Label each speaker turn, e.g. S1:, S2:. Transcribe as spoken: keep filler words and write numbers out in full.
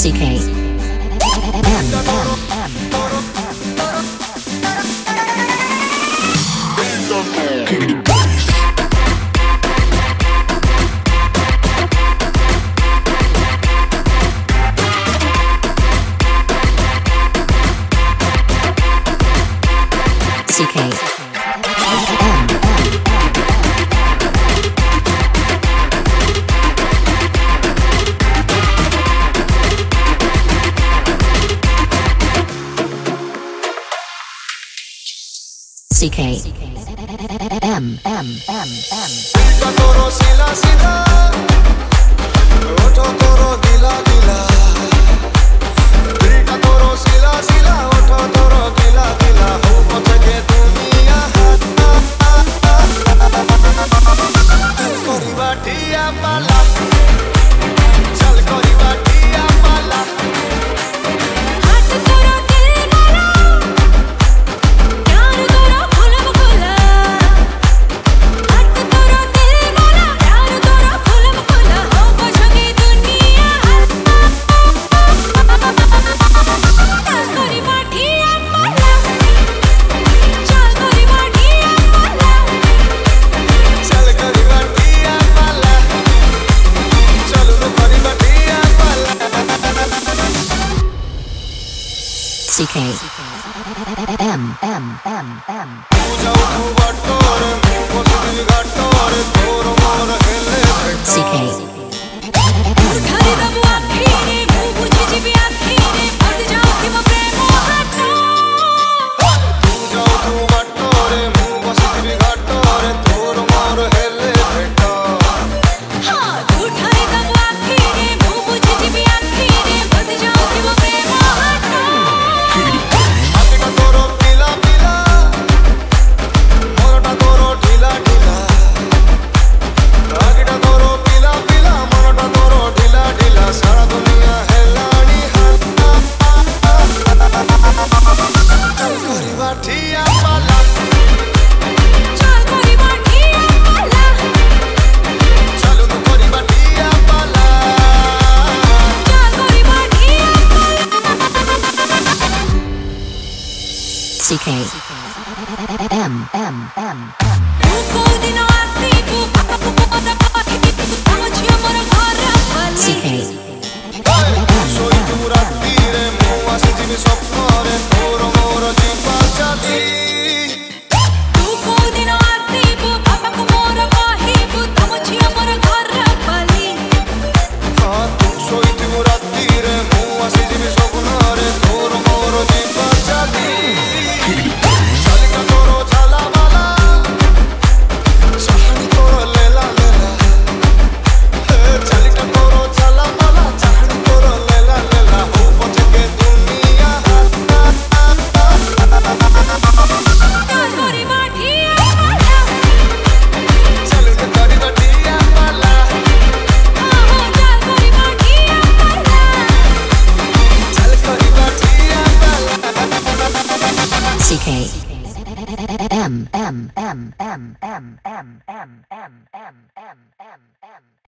S1: C K M M M C K M C K M M M M
S2: toro sila sila oto toro gila gila dita toro sila sila oto toro gila gila ho pachke duniya chal kori batiya pala chal kori batiya pala
S1: C K M M M M C K C K M M M C K C K M M M M M M M M M M M